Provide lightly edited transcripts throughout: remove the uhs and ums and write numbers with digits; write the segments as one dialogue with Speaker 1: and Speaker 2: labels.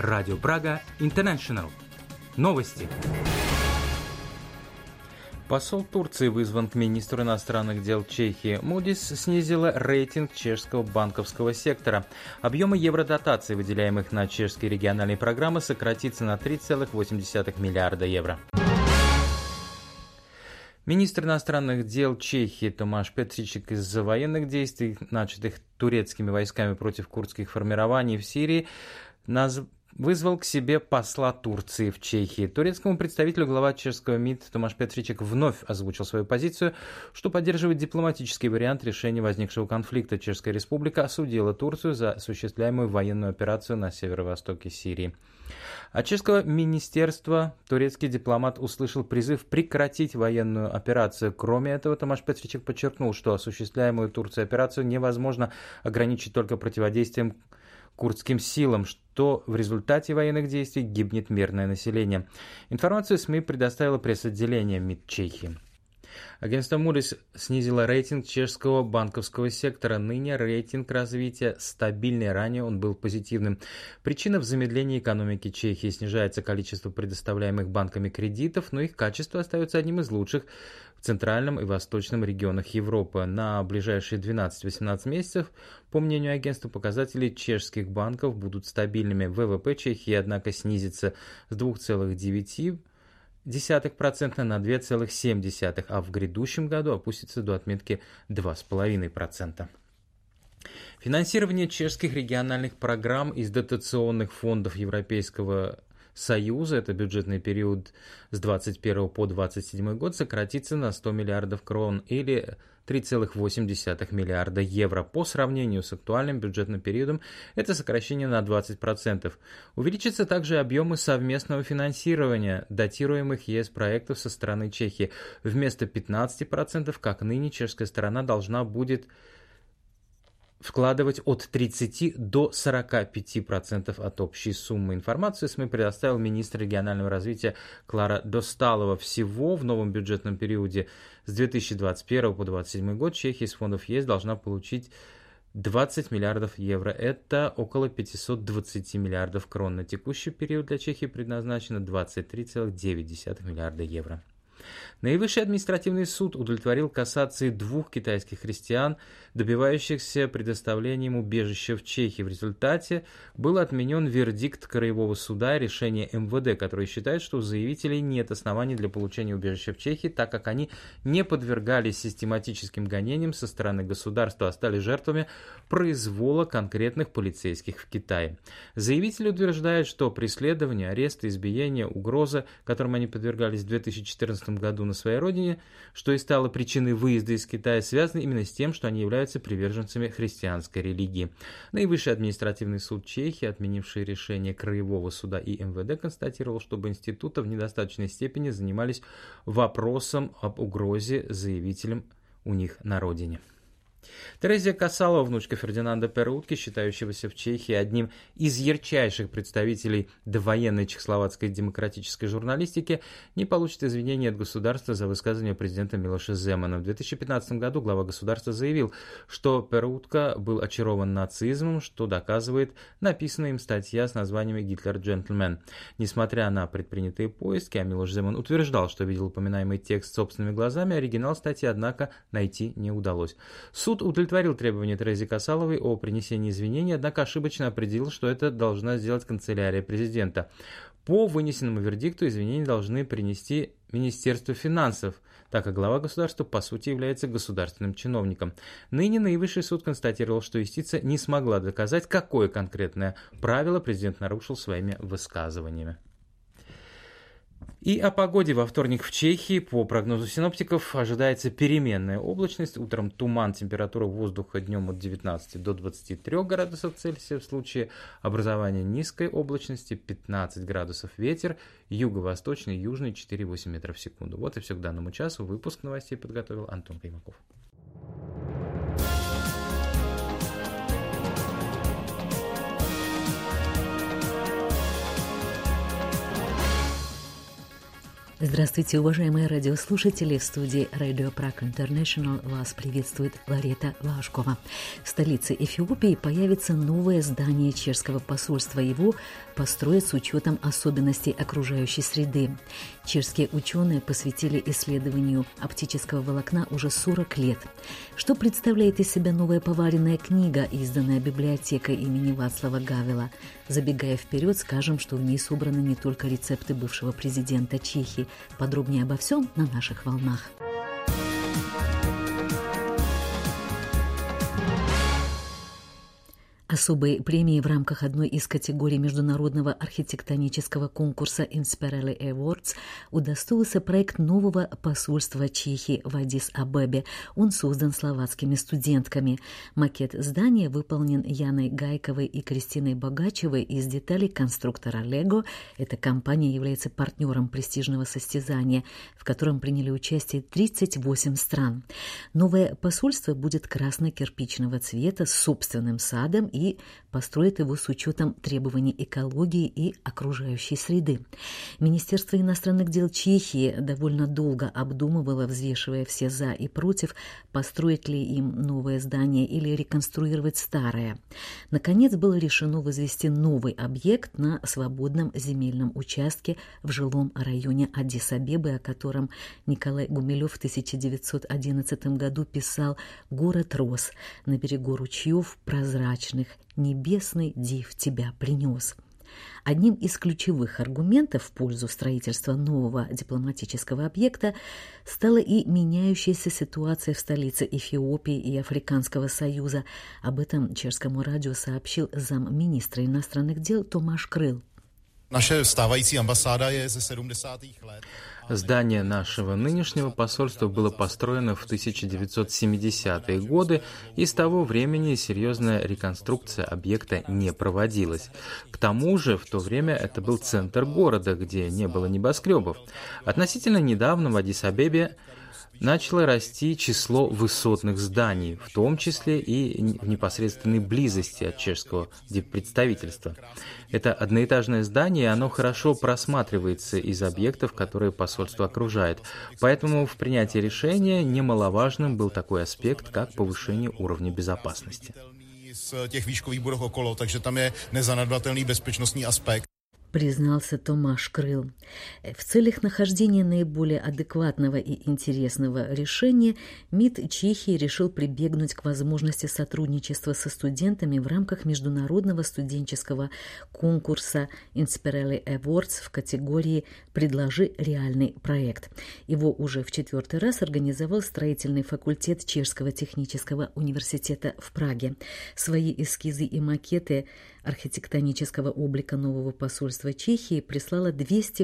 Speaker 1: Радио Прага Интернешнл. Новости. Посол Турции вызван к министру иностранных дел Чехии. Moody's снизила рейтинг чешского банковского сектора. Объемы евродотаций, выделяемых на чешские региональные программы, сократится на 3,8 миллиарда евро. Министр иностранных дел Чехии Томаш Петричек из-за военных действий, начатых турецкими войсками против курдских формирований в Сирии, вызвал к себе посла Турции в Чехии. Турецкому представителю глава чешского МИД Томаш Петричек вновь озвучил свою позицию, что поддерживает дипломатический вариант решения возникшего конфликта. Чешская республика осудила Турцию за осуществляемую военную операцию на северо-востоке Сирии. От чешского министерства турецкий дипломат услышал призыв прекратить военную операцию. Кроме этого, Томаш Петричек подчеркнул, что осуществляемую Турцией операцию невозможно ограничить только противодействием курдским силам, что в результате военных действий гибнет мирное население. Информацию СМИ предоставило пресс-отделение МИД Чехии. Агентство Moody's снизило рейтинг чешского банковского сектора. Ныне рейтинг развития стабильный, ранее он был позитивным. Причина в замедлении экономики Чехии. Снижается количество предоставляемых банками кредитов, но их качество остается одним из лучших в центральном и восточном регионах Европы. На ближайшие 12-18 месяцев, по мнению агентства, показатели чешских банков будут стабильными. ВВП Чехии, однако, снизится с 2,9% на 2,7%, а в грядущем году опустится до отметки 2,5%. Финансирование чешских региональных программ из дотационных фондов Европейского Союза, это бюджетный период с 21 по 27 год, сократится на 100 миллиардов крон или 3,8 миллиарда евро. По сравнению с актуальным бюджетным периодом это сокращение на 20%. Увеличатся также объемы совместного финансирования датируемых ЕС проектов со стороны Чехии. Вместо 15%, как ныне, чешская сторона должна будет вкладывать от 30 до 45% от общей суммы. Информацию СМИ предоставил министр регионального развития Клара Досталова. Всего в новом бюджетном периоде с 2021 по 2027 год Чехия из фондов ЕС должна получить 20 миллиардов евро. Это около 520 миллиардов крон. На текущий период для Чехии предназначено 23,9 миллиарда евро. Наивысший административный суд удовлетворил кассации 2 китайских христиан, добивающихся предоставления им убежища в Чехии. В результате был отменен вердикт Краевого суда и решение МВД, которое считает, что у заявителей нет оснований для получения убежища в Чехии, так как они не подвергались систематическим гонениям со стороны государства, а стали жертвами произвола конкретных полицейских в Китае. Заявители утверждают, что преследование, арест, избиение, угроза, которым они подвергались в 2014 году на своей родине, что и стало причиной выезда из Китая, связано именно с тем, что они являются приверженцами христианской религии. Наивысший административный суд Чехии, отменивший решение Краевого суда и МВД, констатировал, что оба института в недостаточной степени занимались вопросом об угрозе заявителям у них на родине. Терезия Касалова, внучка Фердинанда Перутки, считающегося в Чехии одним из ярчайших представителей довоенной чехословацкой демократической журналистики, не получит извинения от государства за высказывание президента Милоша Земана. В 2015 году глава государства заявил, что Перутка был очарован нацизмом, что доказывает написанная им статья с названием «Гитлер джентльмен». Несмотря на предпринятые поиски, а Милош Земан утверждал, что видел упоминаемый текст собственными глазами, оригинал статьи, однако, найти не удалось. Суд удовлетворил требования Терезии Касаловой о принесении извинений, однако ошибочно определил, что это должна сделать канцелярия президента. По вынесенному вердикту извинения должны принести Министерство финансов, так как глава государства по сути является государственным чиновником. Ныне наивысший суд констатировал, что юстиция не смогла доказать, какое конкретное правило президент нарушил своими высказываниями. И о погоде во вторник в Чехии. По прогнозу синоптиков ожидается переменная облачность. Утром туман, температура воздуха днем от 19 до 23 градусов Цельсия. В случае образования низкой облачности 15 градусов ветер. Юго-восточный, южный 4,8 метров в секунду. Вот и все к данному часу. Выпуск новостей подготовил Антон Каймаков.
Speaker 2: Здравствуйте, уважаемые радиослушатели. В студии Radio Prague International вас приветствует Ларета Вашкова. В столице Эфиопии появится новое здание чешского посольства. Его построят с учетом особенностей окружающей среды. Чешские ученые посвятили исследованию оптического волокна уже 40 лет. Что представляет из себя новая поваренная книга, изданная библиотекой имени Вацлава Гавела? Забегая вперед, скажем, что в ней собраны не только рецепты бывшего президента Чехии. Подробнее обо всем на наших волнах. Особые премии в рамках одной из категорий международного архитектонического конкурса Inspirelli Awards удостоился проект нового посольства Чехии в Аддис-Абебе. Он создан словацкими студентками. Макет здания выполнен Яной Гайковой и Кристиной Богачевой из деталей конструктора Lego. Эта компания является партнером престижного состязания, в котором приняли участие 38 стран. Новое посольство будет красно-кирпичного цвета с собственным садом и построит его с учетом требований экологии и окружающей среды. Министерство иностранных дел Чехии довольно долго обдумывало, взвешивая все «за» и «против», построить ли им новое здание или реконструировать старое. Наконец было решено возвести новый объект на свободном земельном участке в жилом районе Аддис-Абебы, о котором Николай Гумилев в 1911 году писал: «Город рос на берегу ручьев прозрачных, небесный див тебя принес». Одним из ключевых аргументов в пользу строительства нового дипломатического объекта стала и меняющаяся ситуация в столице Эфиопии и Африканского союза. Об этом чешскому радио сообщил замминистра иностранных дел Томаш Крыл.
Speaker 3: Наша stávající ambasáda je ze 70. let.
Speaker 1: Здание нашего нынешнего посольства было построено в 1970-е годы, и с того времени серьезная реконструкция объекта не проводилась. К тому же, в то время это был центр города, где не было небоскребов. Относительно недавно в Аддис-Абебе начало расти число высотных зданий, в том числе и в непосредственной близости от чешского диппредставительства. Это одноэтажное здание, оно хорошо просматривается из объектов, которые посольство окружает. Поэтому в принятии решения немаловажным был такой аспект, как повышение уровня безопасности.
Speaker 3: Z těch výškových budov okolo, takže tam je nezanedbatelný bezpečnostní aspekt.
Speaker 2: Признался Томаш Крыл. В целях нахождения наиболее адекватного и интересного решения МИД Чехии решил прибегнуть к возможности сотрудничества со студентами в рамках международного студенческого конкурса Inspirelli Awards в категории «Предложи реальный проект». Его уже в 4-й раз организовал строительный факультет Чешского технического университета в Праге. Свои эскизы и макеты архитектонического облика нового посольства Чехии прислала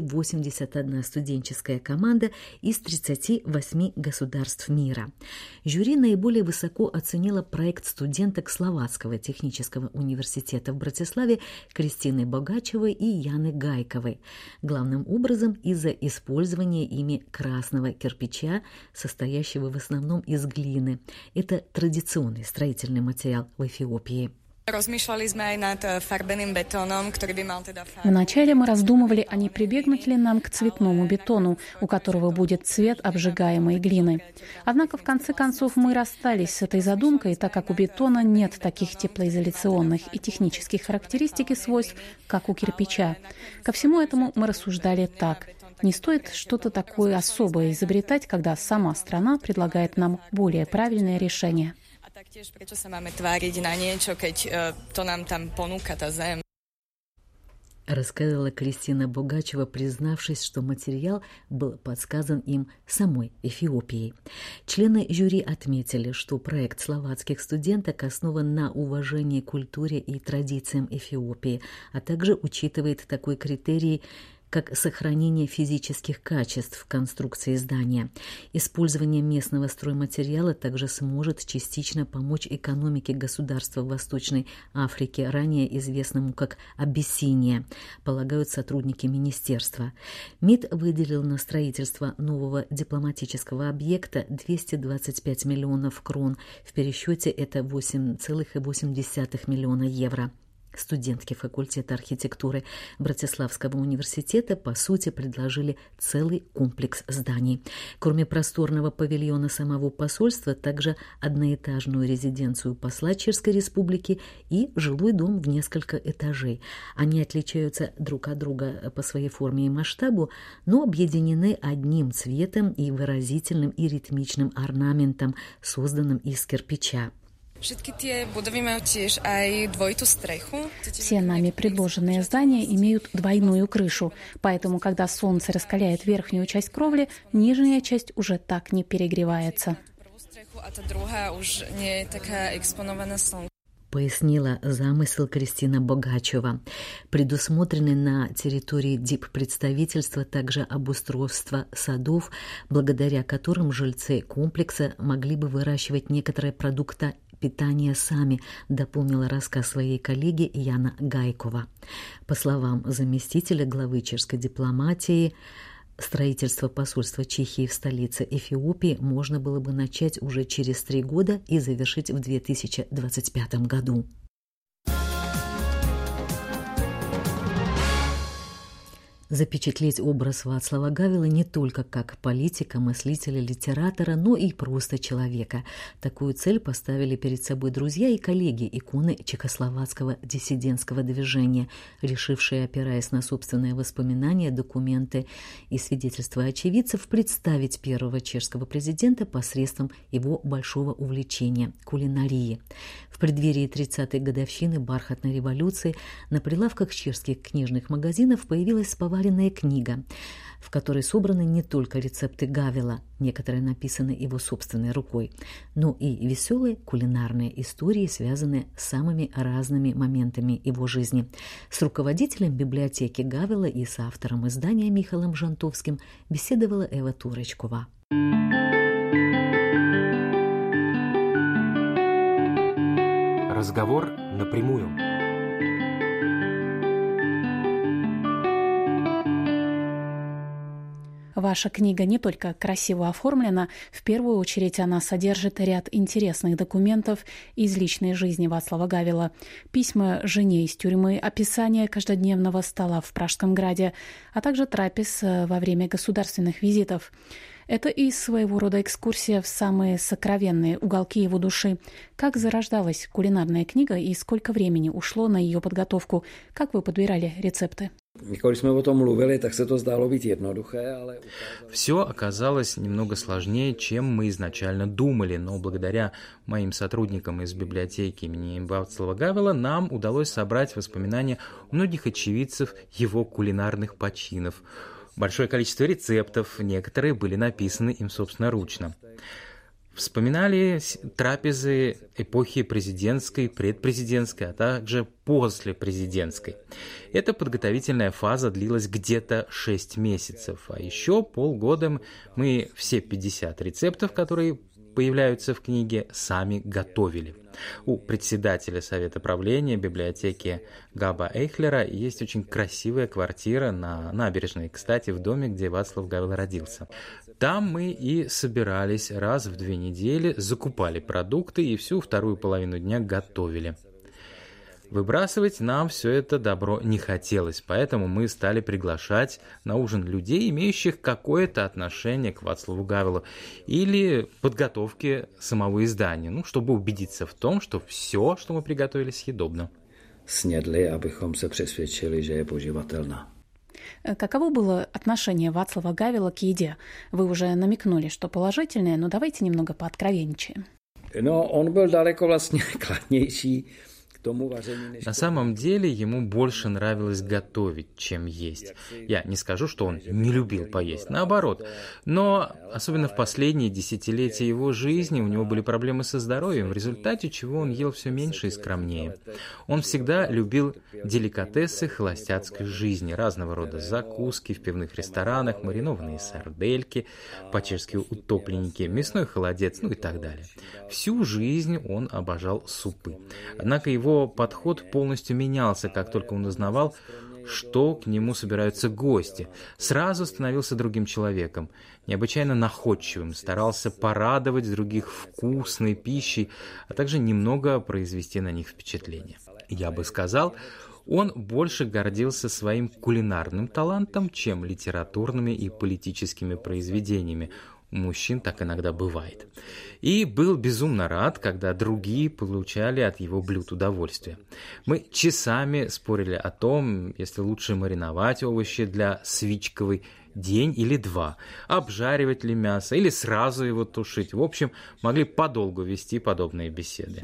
Speaker 2: 281 студенческая команда из 38 государств мира. Жюри наиболее высоко оценило проект студенток Словацкого технического университета в Братиславе Кристины Богачевой и Яны Гайковой, главным образом из-за использования ими красного кирпича, состоящего в основном из глины. Это традиционный строительный материал в Эфиопии.
Speaker 4: Вначале мы раздумывали, а не прибегнуть ли нам к цветному бетону, у которого будет цвет обжигаемой глины. Однако в конце концов мы расстались с этой задумкой, так как у бетона нет таких теплоизоляционных и технических характеристик и свойств, как у кирпича. Ко всему этому мы рассуждали так: не стоит что-то такое особое изобретать, когда сама страна предлагает нам более правильное решение.
Speaker 5: Taktiež, prečo sa máme tváriť na niečo, keď to nám tam ponúka tá zem.
Speaker 2: Рассказала Кристина Богачева, признавшись, что материал был подсказан им самой Эфиопией. Члены жюри отметили, что проект словацких студенток основан на уважении к культуре и традициям Эфиопии, а также учитывает такой критерий, как сохранение физических качеств конструкции здания. Использование местного стройматериала также сможет частично помочь экономике государства Восточной Африки, ранее известному как Абиссиния, полагают сотрудники министерства. МИД выделил на строительство нового дипломатического объекта 225 миллионов крон. В пересчете это 8,8 миллиона евро. Студентки факультета архитектуры Братиславского университета, по сути, предложили целый комплекс зданий. Кроме просторного павильона самого посольства, также одноэтажную резиденцию посла Чешской Республики и жилой дом в несколько этажей. Они отличаются друг от друга по своей форме и масштабу, но объединены одним цветом и выразительным и ритмичным орнаментом, созданным из кирпича.
Speaker 4: Все нами предложенные здания имеют двойную крышу, поэтому, когда солнце раскаляет верхнюю часть кровли, нижняя часть уже так не перегревается.
Speaker 2: Пояснила замысел Кристина Богачева. Предусмотрены на территории диппредставительства также обустройство садов, благодаря которым жильцы комплекса могли бы выращивать некоторые продукты питания сами, дополнила рассказ своей коллеги Яна Гайкова. По словам заместителя главы чешской дипломатии, строительство посольства Чехии в столице Эфиопии можно было бы начать уже через 3 года и завершить в 2025 году. Запечатлеть образ Вацлава Гавела не только как политика, мыслителя, литератора, но и просто человека. Такую цель поставили перед собой друзья и коллеги иконы чехословацкого диссидентского движения, решившие, опираясь на собственные воспоминания, документы и свидетельства очевидцев, представить первого чешского президента посредством его большого увлечения – кулинарии. В преддверии 30-й годовщины бархатной революции на прилавках чешских книжных магазинов появилась поваренная книга, в которой собраны не только рецепты Гавела, некоторые написаны его собственной рукой, но и веселые кулинарные истории, связанные с самыми разными моментами его жизни. С руководителем библиотеки Гавела и с автором издания Михалом Жантовским беседовала Эва Туречкова.
Speaker 1: Разговор напрямую.
Speaker 4: Ваша книга не только красиво оформлена, в первую очередь она содержит ряд интересных документов из личной жизни Вацлава Гавела. Письма жене из тюрьмы, описание каждодневного стола в Пражском граде, а также трапез во время государственных визитов. Это и своего рода экскурсия в самые сокровенные уголки его души. Как зарождалась кулинарная книга и сколько времени ушло на ее подготовку? Как вы подбирали рецепты?
Speaker 1: Все оказалось немного сложнее, чем мы изначально думали, но благодаря моим сотрудникам из библиотеки имени Вацлава Гавела нам удалось собрать воспоминания многих очевидцев его кулинарных починов. Большое количество рецептов, некоторые были написаны им собственноручно. Вспоминали трапезы эпохи президентской, предпрезидентской, а также послепрезидентской. Эта подготовительная фаза длилась где-то 6 месяцев, а еще полгода мы все 50 рецептов, которые появляются в книге, сами готовили. У председателя Совета правления библиотеки Габа Эйхлера есть очень красивая квартира на набережной, кстати, в доме, где Вацлав Гавел родился. Там мы и собирались раз в 2 недели, закупали продукты и всю вторую половину дня готовили. Выбрасывать нам все это добро не хотелось, поэтому мы стали приглашать на ужин людей, имеющих какое-то отношение к Вацлаву Гавелу или подготовке самого издания, чтобы убедиться в том, что все, что мы приготовили, съедобно.
Speaker 6: Снедли, абихом се přesvědčili, že je poživatelná.
Speaker 4: Каково было отношение Вацлава Гавела к еде? Вы уже намекнули, что положительное, но давайте немного пооткровенничаем.
Speaker 6: On byl daleko vlastně kladnější.
Speaker 1: На самом деле ему больше нравилось готовить, чем есть. Я не скажу, что он не любил поесть, наоборот. Но особенно в последние десятилетия его жизни у него были проблемы со здоровьем, в результате чего он ел все меньше и скромнее. Он всегда любил деликатесы холостяцкой жизни, разного рода закуски в пивных ресторанах, маринованные сардельки, по-чешски утопленники, мясной холодец, и так далее. Всю жизнь он обожал супы. Однако его подход полностью менялся, как только он узнавал, что к нему собираются гости. Сразу становился другим человеком, необычайно находчивым, старался порадовать других вкусной пищей, а также немного произвести на них впечатление. Я бы сказал, он больше гордился своим кулинарным талантом, чем литературными и политическими произведениями. У мужчин так иногда бывает. И был безумно рад, когда другие получали от его блюд удовольствие. Мы часами спорили о том, если лучше мариновать овощи для свичковой день или два, обжаривать ли мясо или сразу его тушить. В общем, могли подолгу вести подобные беседы.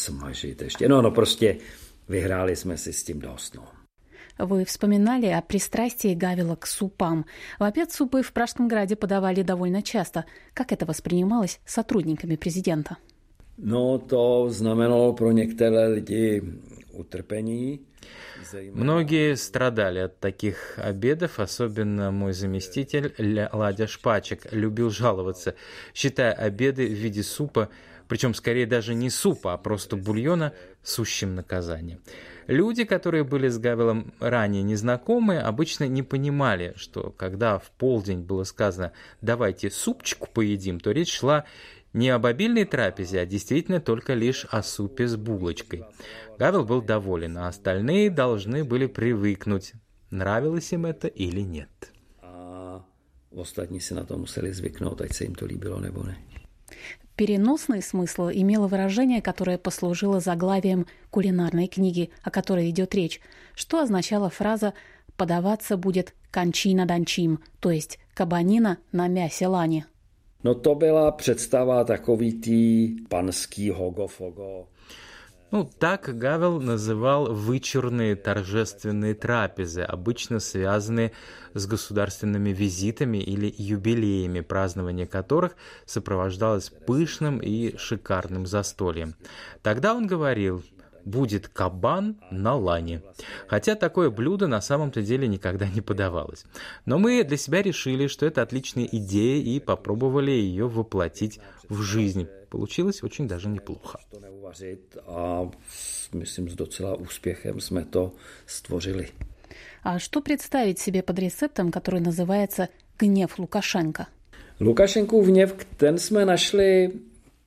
Speaker 6: Vyhráli jsme si s tím dost.
Speaker 4: Вы вспоминали о пристрастии Гавела к супам. В обед супы в Пражском граде подавали довольно часто. Как это воспринималось сотрудниками президента?
Speaker 6: No, to znamenalo pro některé lidi utrpení.
Speaker 1: Многие страдали от таких обедов, особенно мой заместитель Ладя Шпачек любил жаловаться, считая обеды в виде супа, причем скорее даже не супа, а просто бульона, сущим наказанием. Люди, которые были с Гавелом ранее незнакомы, обычно не понимали, что когда в полдень было сказано «давайте супчику поедим», то речь шла не об обильной трапезе, а действительно только лишь о супе с булочкой. Гавел был доволен, а остальные должны были привыкнуть, нравилось им это или нет.
Speaker 6: Ostatní si na to museli zvyknout, ať se jim to líbilo nebo ne.
Speaker 4: Переносный смысл имело выражение, которое послужило заглавием кулинарной книги, о которой идет речь, что означала фраза «подаваться будет кончина данчим», то есть кабанина на мясе лани.
Speaker 6: No to byla představa takový tý panský hogo-fogo.
Speaker 1: Так Гавел называл вычурные торжественные трапезы, обычно связанные с государственными визитами или юбилеями, празднование которых сопровождалось пышным и шикарным застольем. Тогда он говорил «будет кабан на лане», хотя такое блюдо на самом-то деле никогда не подавалось. Но мы для себя решили, что это отличная идея, и попробовали ее воплотить в жизнь. Получилось очень даже неплохо. А
Speaker 4: что представить себе под рецептом, который называется «Гнев Лукашенко»?
Speaker 6: Лукашенков гнев, ten jsme našli.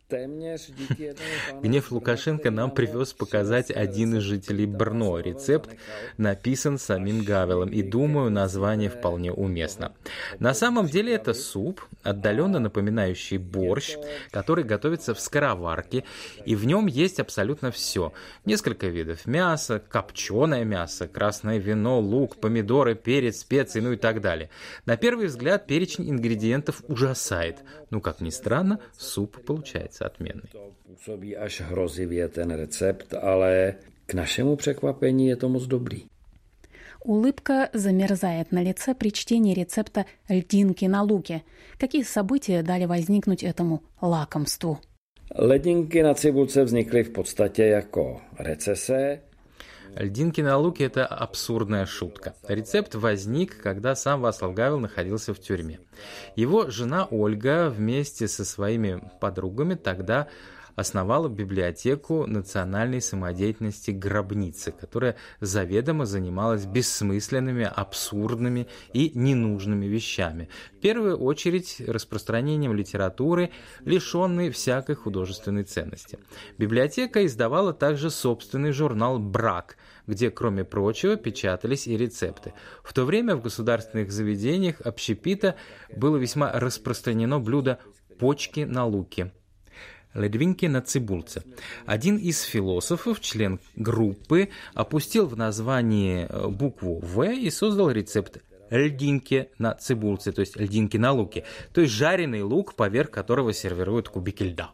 Speaker 1: Гнев Лукашенко нам привез показать один из жителей Брно. Рецепт написан самим Гавелом, и, думаю, название вполне уместно. На самом деле это суп, отдаленно напоминающий борщ, который готовится в скороварке, и в нем есть абсолютно все. Несколько видов мяса, копченое мясо, красное вино, лук, помидоры, перец, специи, и так далее. На первый взгляд перечень ингредиентов ужасает. Как ни странно, суп получается отменный.
Speaker 6: Působí až hrozivě ten recept, ale k našemu překvapení je to moc dobrý.
Speaker 4: Улыбка замерзает на лице при чтении рецепта льдинки на луке. Какие события дали возникнуть этому лакомству?
Speaker 6: Ledinky na cibulce vznikly v podstatě jako recese.
Speaker 1: Льдинки на луке – это абсурдная шутка. Рецепт возник, когда сам Вацлав Гавел находился в тюрьме. Его жена Ольга вместе со своими подругами тогда основала библиотеку национальной самодеятельности «Гробницы», которая заведомо занималась бессмысленными, абсурдными и ненужными вещами. В первую очередь распространением литературы, лишенной всякой художественной ценности. Библиотека издавала также собственный журнал «Брак», где, кроме прочего, печатались и рецепты. В то время в государственных заведениях общепита было весьма распространено блюдо «почки на луке». Ледвинки на цибульце. Один из философов, член группы, опустил в названии букву «В» и создал рецепт льдинки на цибульце, то есть льдинки на луке, то есть жареный лук, поверх которого сервируют кубики льда.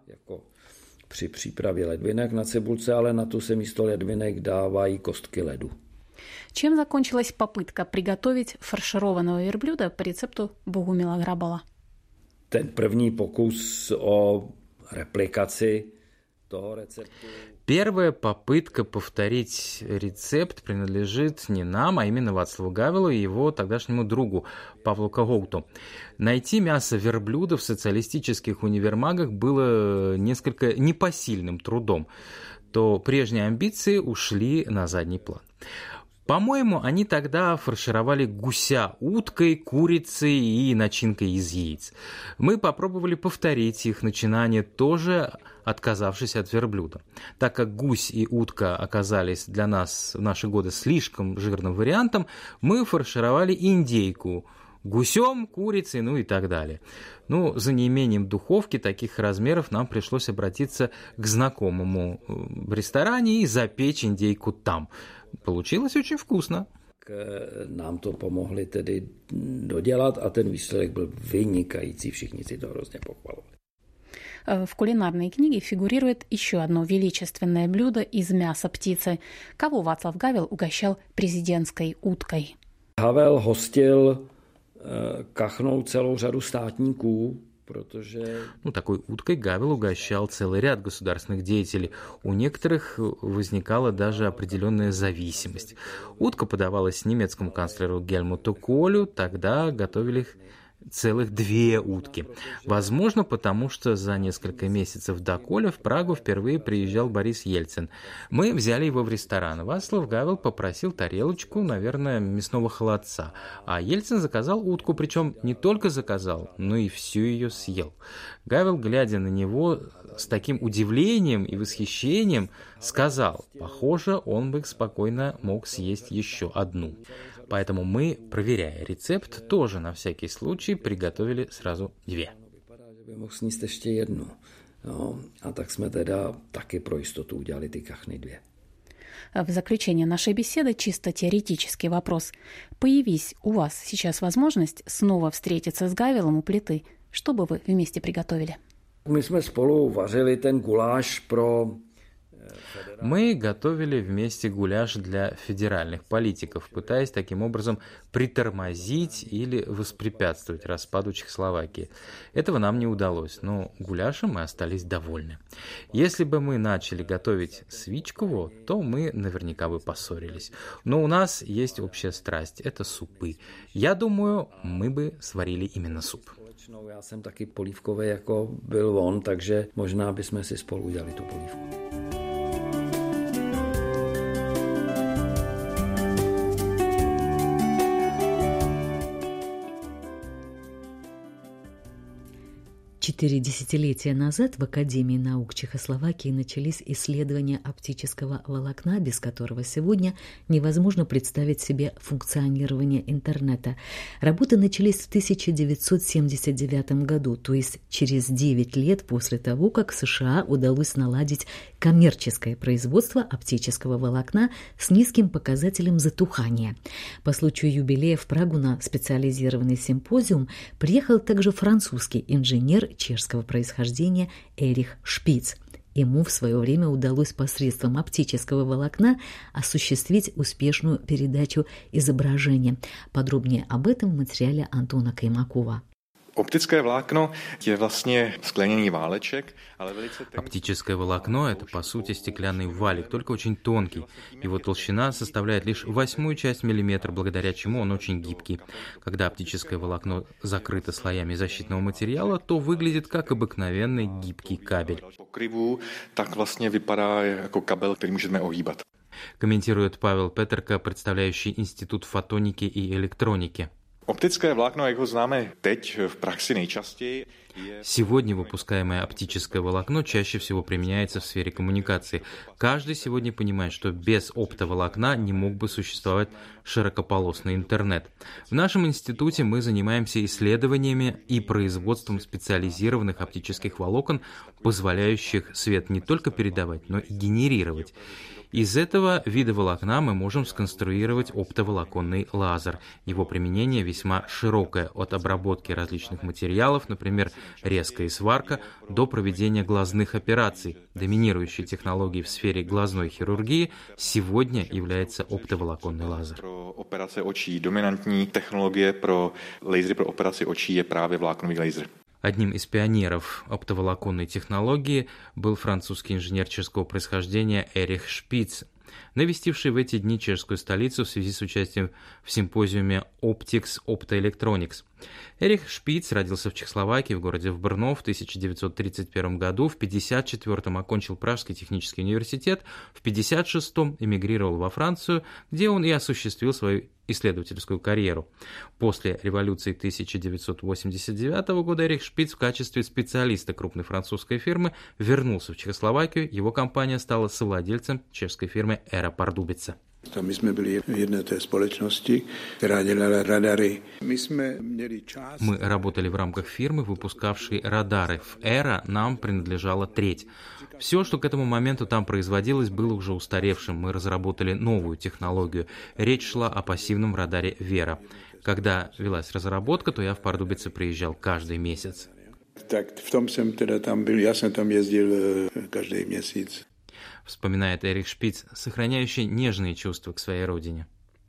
Speaker 6: Při přípravě ledvinek na cibulce, ale na tu se místo ledvinek dávají kostky ledu.
Speaker 4: Чем закончилась попытка приготовить фаршированного верблюда по рецепту Богумила Грабала?
Speaker 6: Ten první pokus o репликации того рецепта.
Speaker 1: Первая попытка повторить рецепт принадлежит не нам, а именно Вацлаву Гавелу и его тогдашнему другу Павлу Когоуту. Найти мясо верблюда в социалистических универмагах было несколько непосильным трудом, то прежние амбиции ушли на задний план. По-моему, они тогда фаршировали гуся уткой, курицей и начинкой из яиц. Мы попробовали повторить их начинание, тоже отказавшись от верблюда. Так как гусь и утка оказались для нас в наши годы слишком жирным вариантом, мы фаршировали индейку гусем, курицей, и так далее. За неимением духовки таких размеров нам пришлось обратиться к знакомому в ресторане и запечь индейку там. Получилось очень вкусно.
Speaker 6: Nám to pomohli tedy dodělat a ten výsledek byl vynikající, všichni si to hrozně pochvalovali.
Speaker 4: В кулинарной книге фигурирует еще одно величественное блюдо из мяса птицы. Кого Václav Havel угощал президентской уткой?
Speaker 6: Havel hostil kachnou celou řadu státníků, protože...
Speaker 1: Такой уткой Гавел угощал целый ряд государственных деятелей. У некоторых возникала даже определенная зависимость. Утка подавалась немецкому канцлеру Гельмуту Колю, тогда готовили их целых 2 утки. Возможно, потому что за несколько месяцев до Коля в Прагу впервые приезжал Борис Ельцин. Мы взяли его в ресторан. Václav Havel попросил тарелочку, наверное, мясного холодца. А Ельцин заказал утку, причем не только заказал, но и всю ее съел. Гавел, глядя на него с таким удивлением и восхищением, сказал: похоже, он бы спокойно мог съесть еще одну. Поэтому мы, проверяя рецепт, тоже на всякий случай приготовили сразу 2.
Speaker 6: Mohl sníst ještě jednu. A tak jsme teda taky pro jistotu udělali ty kachny 2.
Speaker 4: В заключение нашей беседы чисто теоретический вопрос. Появись у вас сейчас возможность снова встретиться с Гавелом у плиты, что бы вы вместе приготовили?
Speaker 6: My jsme spolu vařili ten guláš pro...
Speaker 1: Мы готовили вместе гуляш для федеральных политиков, пытаясь таким образом притормозить или воспрепятствовать распаду Чехословакии. Этого нам не удалось, но гуляшем мы остались довольны. Если бы мы начали готовить свичково, то мы наверняка бы поссорились. Но у нас есть общая страсть – это супы. Я думаю, мы бы сварили именно суп.
Speaker 6: Já jsem taky polívkový, jako byl on, takže možná bychom si spolu udělali tu polívku.
Speaker 2: Четыре десятилетия назад в Академии наук Чехословакии начались исследования оптического волокна, без которого сегодня невозможно представить себе функционирование интернета. Работы начались в 1979 году, то есть через 9 лет после того, как в США удалось наладить коммерческое производство оптического волокна с низким показателем затухания. По случаю юбилея в Прагу на специализированный симпозиум приехал также французский инженер чешского происхождения Эрих Шпиц. Ему в свое время удалось посредством оптического волокна осуществить успешную передачу изображения. Подробнее об этом в материале Антона Каймакова.
Speaker 7: Оптическое волокно – это vlastně skleněný váleček, ale velice...
Speaker 1: Оптическое волокно – это, по сути, стеклянный валик, только очень тонкий. Его толщина составляет лишь 1/8 часть миллиметра, благодаря чему он очень гибкий. Когда оптическое волокно закрыто слоями защитного материала, то выглядит как обыкновенный гибкий кабель.
Speaker 7: Покрыву так vlastně vypadá jako kabel, který můžeme ohýbat.
Speaker 1: Комментирует Павел Петерка, представляющий Институт фотоники и электроники.
Speaker 7: Optické vlákno, jak ho známe teď v praxi nejčastěji,
Speaker 1: Сегодня выпускаемое оптическое волокно чаще всего применяется в сфере коммуникации. Каждый сегодня понимает, что без оптоволокна не мог бы существовать широкополосный интернет. В нашем институте мы занимаемся исследованиями и производством специализированных оптических волокон, позволяющих свет не только передавать, но и генерировать. Из этого вида волокна мы можем сконструировать оптоволоконный лазер. Его применение весьма широкое, от обработки различных материалов, например, резка и сварка, до проведения глазных операций. Доминирующей технологией в сфере глазной хирургии сегодня является оптоволоконный лазер.
Speaker 7: Pro operace očí dominantní technologie pro lasery pro operaci očí je právě vláknový laser.
Speaker 1: Одним из пионеров оптоволоконной технологии был французский инженер чешского происхождения Эрих Шпиц, навестивший в эти дни чешскую столицу в связи с участием в симпозиуме Optics Optoelectronics. Эрих Шпиц родился в Чехословакии, в городе Брно в 1931 году, в 1954 окончил Пражский технический университет, в 1956 эмигрировал во Францию, где он и осуществил свою исследовательскую карьеру. После революции 1989 года Эрих Шпиц в качестве специалиста крупной французской фирмы вернулся в Чехословакию. Его компания стала совладельцем чешской фирмы Era Pardubice.
Speaker 8: My jsme byli v jedné té společnosti, která dělala radary.
Speaker 1: Мы работали в рамках фирмы, выпускавшей радары. В Era нам принадлежала треть. Все, что к этому моменту там производилось, было уже устаревшим. Мы разработали новую технологию. Речь шла о пассивном радаре Vera. Когда велась разработка, то я в Пардубице приезжал каждый месяц.
Speaker 8: Так в том jsem teda tam byl, já jsem tam jezdil každý měsíc.
Speaker 1: Вспоминает Эрих Шпиц, сохраняющий нежные чувства к своей родине.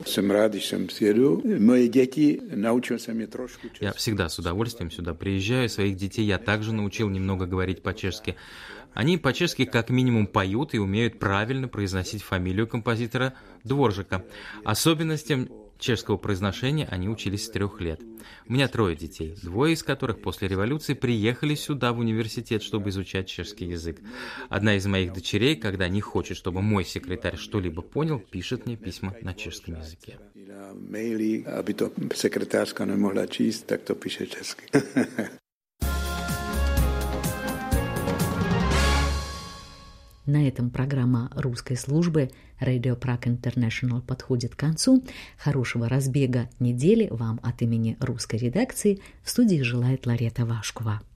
Speaker 1: Я всегда с удовольствием сюда приезжаю, своих детей я также научил немного говорить по-чешски. Они по-чешски как минимум поют и умеют правильно произносить фамилию композитора Дворжака. Особенностям чешского произношения они учились с 3 лет. У меня 3 детей, 2 из которых после революции приехали сюда в университет, чтобы изучать чешский язык. Одна из моих дочерей, когда не хочет, чтобы мой секретарь что-либо понял, пишет мне письма на чешском языке.
Speaker 8: Aby to sekretářka nemohla číst, tak to píše česky.
Speaker 2: На этом программа русской службы Radio Prague International подходит к концу. Хорошего разбега недели вам от имени русской редакции. В студии желает Ларета Вашкова.